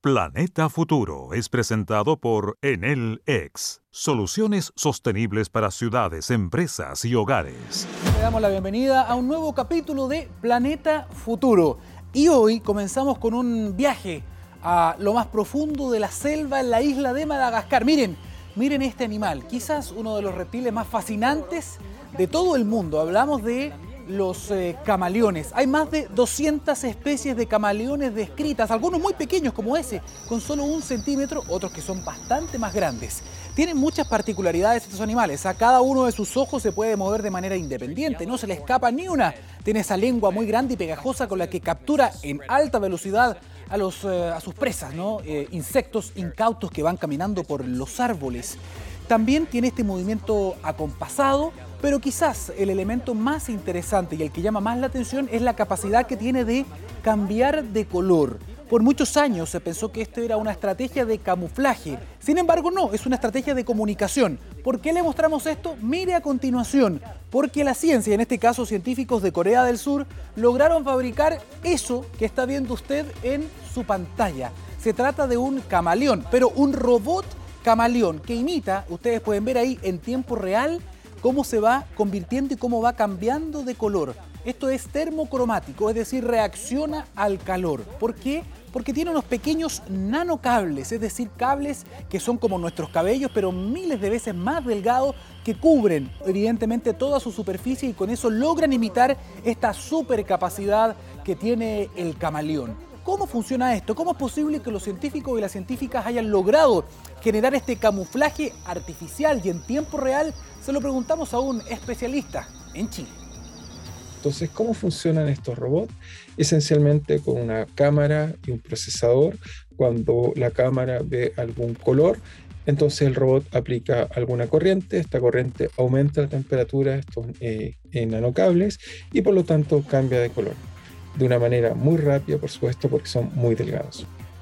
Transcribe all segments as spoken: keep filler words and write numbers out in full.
Planeta Futuro es presentado por Enel X, soluciones sostenibles para ciudades, empresas y hogares. Le damos la bienvenida a un nuevo capítulo de Planeta Futuro. Y hoy comenzamos con un viaje a lo más profundo de la selva en la isla de Madagascar. Miren, miren este animal, quizás uno de los reptiles más fascinantes de todo el mundo. Hablamos de los eh, camaleones. Hay más de doscientas especies de camaleones descritas, algunos muy pequeños como ese, con solo un centímetro, otros que son bastante más grandes. Tienen muchas particularidades estos animales. A cada uno de sus ojos se puede mover de manera independiente, no se le escapa ni una. Tiene esa lengua muy grande y pegajosa con la que captura en alta velocidad a, los, eh, a sus presas, ¿no? Eh, insectos incautos que van caminando por los árboles. También tiene este movimiento acompasado, pero quizás el elemento más interesante y el que llama más la atención es la capacidad que tiene de cambiar de color. Por muchos años se pensó que esto era una estrategia de camuflaje. Sin embargo, no, es una estrategia de comunicación. ¿Por qué le mostramos esto? Mire a continuación. Porque la ciencia, en este caso científicos de Corea del Sur, lograron fabricar eso que está viendo usted en su pantalla. Se trata de un camaleón, pero un robot camaleón que imita, ustedes pueden ver ahí en tiempo real, cómo se va convirtiendo y cómo va cambiando de color. Esto es termocromático, es decir, reacciona al calor. ¿Por qué? Porque tiene unos pequeños nanocables, es decir, cables que son como nuestros cabellos, pero miles de veces más delgados, que cubren evidentemente toda su superficie y con eso logran imitar esta supercapacidad que tiene el camaleón. ¿Cómo funciona esto? ¿Cómo es posible que los científicos y las científicas hayan logrado generar este camuflaje artificial y en tiempo real? Se lo preguntamos a un especialista en Chile. Entonces, ¿cómo funcionan estos robots? Esencialmente con una cámara y un procesador. Cuando la cámara ve algún color, entonces el robot aplica alguna corriente. Esta corriente aumenta la temperatura de estos eh, nanocables y por lo tanto cambia de color. De una manera muy rápida, por supuesto, porque son muy delgados.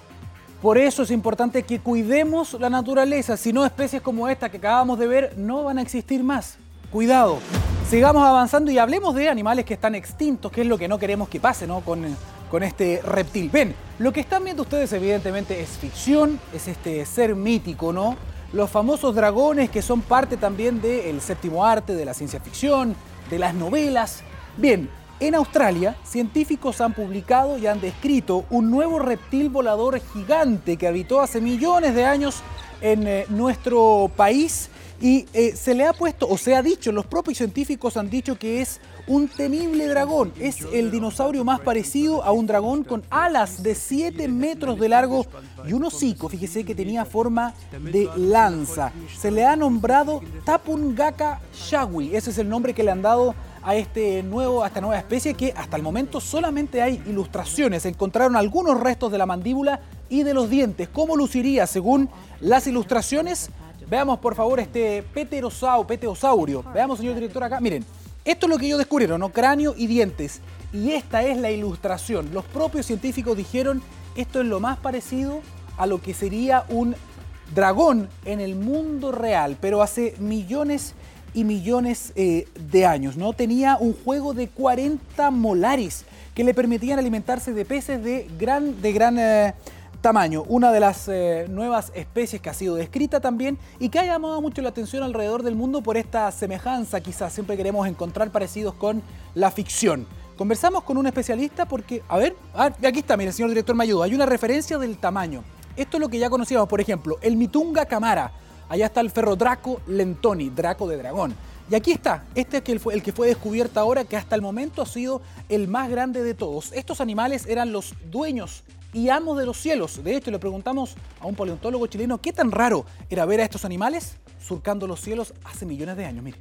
Por eso es importante que cuidemos la naturaleza, si no especies como esta que acabamos de ver no van a existir más. Cuidado. Sigamos avanzando y hablemos de animales que están extintos, que es lo que no queremos que pase, ¿no? con, con este reptil. Ven, lo que están viendo ustedes evidentemente es ficción, es este ser mítico, ¿no? Los famosos dragones que son parte también del séptimo arte, de la ciencia ficción, de las novelas. Bien, en Australia, científicos han publicado y han descrito un nuevo reptil volador gigante que habitó hace millones de años en eh, nuestro país y eh, se le ha puesto, o se ha dicho, los propios científicos han dicho que es un temible dragón. Es el dinosaurio más parecido a un dragón con alas de siete metros de largo y un hocico, fíjese que tenía forma de lanza. Se le ha nombrado Tapungaka Shawi, ese es el nombre que le han dado a, este nuevo, a esta nueva especie que hasta el momento solamente hay ilustraciones. Se encontraron algunos restos de la mandíbula y de los dientes. ¿Cómo luciría según las ilustraciones? Veamos por favor este pterosau, pterosaurio. Veamos, señor director, acá. Miren, esto es lo que ellos descubrieron, ¿no? Cráneo y dientes. Y esta es la ilustración. Los propios científicos dijeron, esto es lo más parecido a lo que sería un dragón en el mundo real, pero hace millones y millones eh, de años, ¿no? Tenía un juego de cuarenta molares que le permitían alimentarse de peces de gran, de gran eh, tamaño. Una de las eh, nuevas especies que ha sido descrita también y que ha llamado mucho la atención alrededor del mundo por esta semejanza. Quizás siempre queremos encontrar parecidos con la ficción. Conversamos con un especialista porque, a ver, ah, aquí está, mire, señor director, me ayuda. Hay una referencia del tamaño. Esto es lo que ya conocíamos, por ejemplo, el Mitunga camara. Allá está el Ferrodraco lentoni, draco de dragón. Y aquí está, este es el, el que fue descubierto ahora, que hasta el momento ha sido el más grande de todos. Estos animales eran los dueños y amos de los cielos. De hecho, le preguntamos a un paleontólogo chileno qué tan raro era ver a estos animales surcando los cielos hace millones de años. Mire.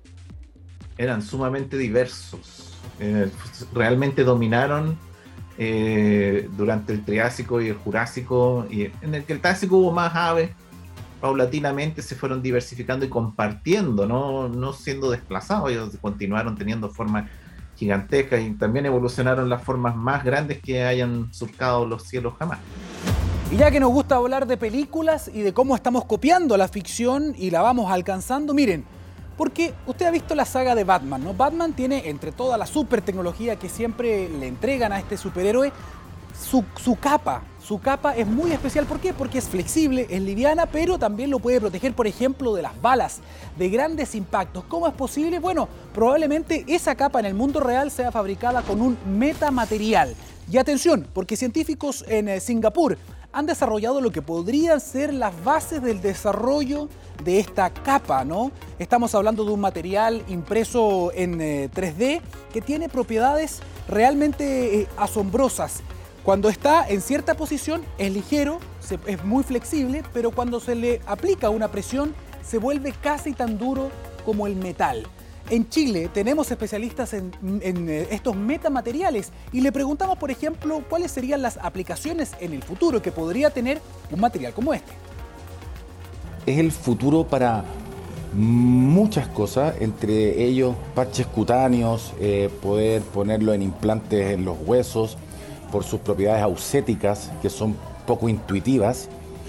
Eran sumamente diversos. Eh, realmente dominaron eh, durante el Triásico y el Jurásico. Y en el Cretácico hubo más aves. Paulatinamente se fueron diversificando y compartiendo, no, no siendo desplazados. Ellos continuaron teniendo formas gigantescas y también evolucionaron las formas más grandes que hayan surcado los cielos jamás. Y ya que nos gusta hablar de películas y de cómo estamos copiando la ficción y la vamos alcanzando, miren, porque usted ha visto la saga de Batman, ¿no? Batman tiene, entre toda la super tecnología que siempre le entregan a este superhéroe, su, su capa. Su capa es muy especial. ¿Por qué? Porque es flexible, es liviana, pero también lo puede proteger, por ejemplo, de las balas, de grandes impactos. ¿Cómo es posible? Bueno, probablemente esa capa en el mundo real sea fabricada con un metamaterial. Y atención, porque científicos en Singapur han desarrollado lo que podrían ser las bases del desarrollo de esta capa, ¿no? Estamos hablando de un material impreso en eh, tres D que tiene propiedades realmente eh, asombrosas. Cuando está en cierta posición es ligero, se, es muy flexible, pero cuando se le aplica una presión se vuelve casi tan duro como el metal. En Chile tenemos especialistas en, en estos metamateriales y le preguntamos, por ejemplo, cuáles serían las aplicaciones en el futuro que podría tener un material como este. Es el futuro para muchas cosas, entre ellos parches cutáneos, eh, poder ponerlo en implantes en los huesos por sus propiedades auséticas, que son poco intuitivas.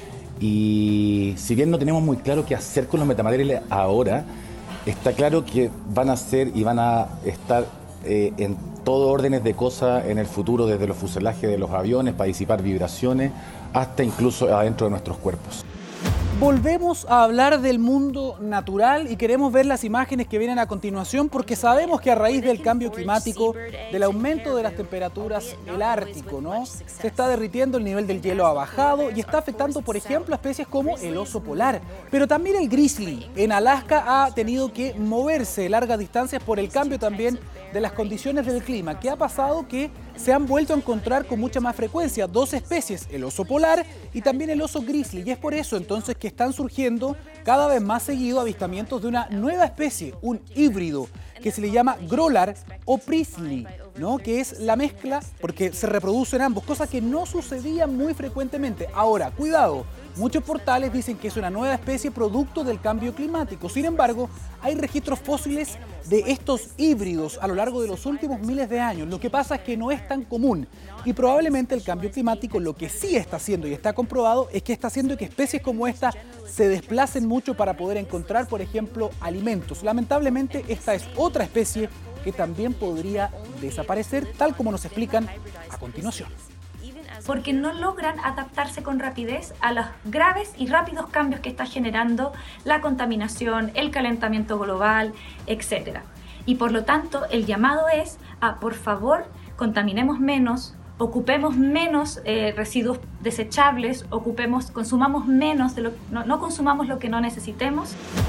Y si bien no tenemos muy claro qué hacer con los metamateriales ahora, está claro que van a ser y van a estar eh, en todo órdenes de cosas en el futuro, desde los fuselajes de los aviones para disipar vibraciones hasta incluso adentro de nuestros cuerpos. Volvemos a hablar del mundo natural y queremos ver las imágenes que vienen a continuación porque sabemos que a raíz del cambio climático, del aumento de las temperaturas, el Ártico, ¿no? Se está derritiendo, el nivel del hielo ha bajado y está afectando, por ejemplo, a especies como el oso polar. Pero también el grizzly en Alaska ha tenido que moverse largas distancias por el cambio también de las condiciones del clima. ¿Qué ha pasado? Que se han vuelto a encontrar con mucha más frecuencia dos especies, el oso polar y también el oso grizzly. Y es por eso entonces que están surgiendo cada vez más seguido avistamientos de una nueva especie, un híbrido, que se le llama Grolar o Priestley, ¿no? Que es la mezcla, porque se reproducen ambos, cosa que no sucedía muy frecuentemente. Ahora, cuidado, muchos portales dicen que es una nueva especie producto del cambio climático. Sin embargo, hay registros fósiles de estos híbridos a lo largo de los últimos miles de años. Lo que pasa es que no es tan común y probablemente el cambio climático lo que sí está haciendo y está comprobado es que está haciendo que especies como esta se desplacen mucho para poder encontrar, por ejemplo, alimentos. Lamentablemente, esta es otra especie que también podría desaparecer, tal como nos explican a continuación. Porque no logran adaptarse con rapidez a los graves y rápidos cambios que está generando la contaminación, el calentamiento global, etcétera. Y por lo tanto, el llamado es a, por favor, contaminemos menos, ocupemos menos eh, residuos desechables, ocupemos, consumamos menos, de lo, no, no consumamos lo que no necesitemos.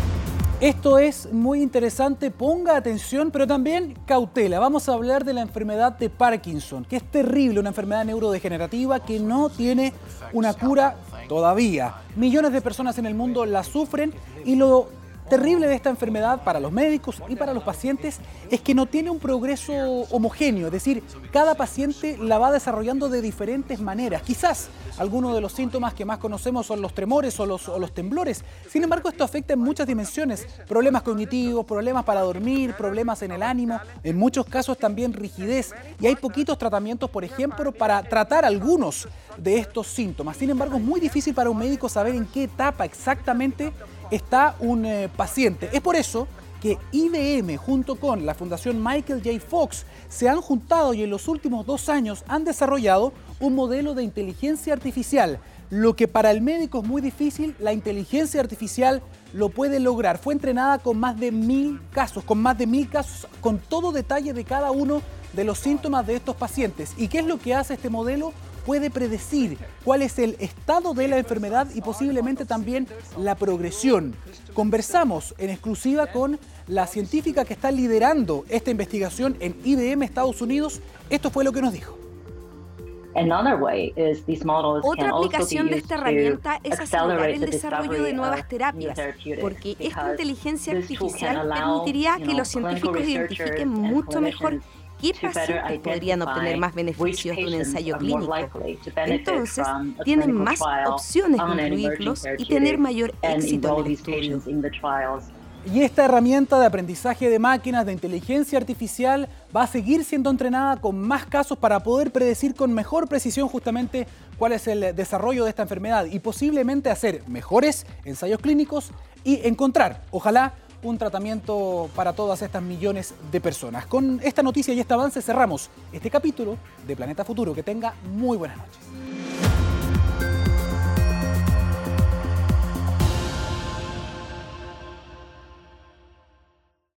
Esto es muy interesante, ponga atención, pero también cautela. Vamos a hablar de la enfermedad de Parkinson, que es terrible, una enfermedad neurodegenerativa que no tiene una cura todavía. Millones de personas en el mundo la sufren y lo terrible de esta enfermedad para los médicos y para los pacientes es que no tiene un progreso homogéneo, es decir, cada paciente la va desarrollando de diferentes maneras. Quizás algunos de los síntomas que más conocemos son los tremores o los, o los temblores. Sin embargo, esto afecta en muchas dimensiones, problemas cognitivos, problemas para dormir, problemas en el ánimo, en muchos casos también rigidez, y hay poquitos tratamientos, por ejemplo, para tratar algunos de estos síntomas. Sin embargo, es muy difícil para un médico saber en qué etapa exactamente está un eh, paciente. Es por eso que I B M junto con la Fundación Michael J. Fox se han juntado y en los últimos dos años han desarrollado un modelo de inteligencia artificial. Lo que para el médico es muy difícil, la inteligencia artificial lo puede lograr. Fue entrenada con más de mil casos, con más de mil casos, con todo detalle de cada uno de los síntomas de estos pacientes. ¿Y qué es lo que hace este modelo? Puede predecir cuál es el estado de la enfermedad y posiblemente también la progresión. Conversamos en exclusiva con la científica que está liderando esta investigación en I B M Estados Unidos. Esto fue lo que nos dijo. Otra aplicación de esta herramienta es acelerar el desarrollo de nuevas terapias, porque esta inteligencia artificial permitiría que los científicos identifiquen mucho mejor qué pacientes podrían obtener más beneficios de un ensayo clínico. Entonces, tienen más opciones de incluirlos y tener mayor éxito en el estudio. Y esta herramienta de aprendizaje de máquinas, de inteligencia artificial, va a seguir siendo entrenada con más casos para poder predecir con mejor precisión justamente cuál es el desarrollo de esta enfermedad y posiblemente hacer mejores ensayos clínicos y encontrar, ojalá, un tratamiento para todas estas millones de personas. Con esta noticia y este avance cerramos este capítulo de Planeta Futuro. Que tenga muy buenas noches.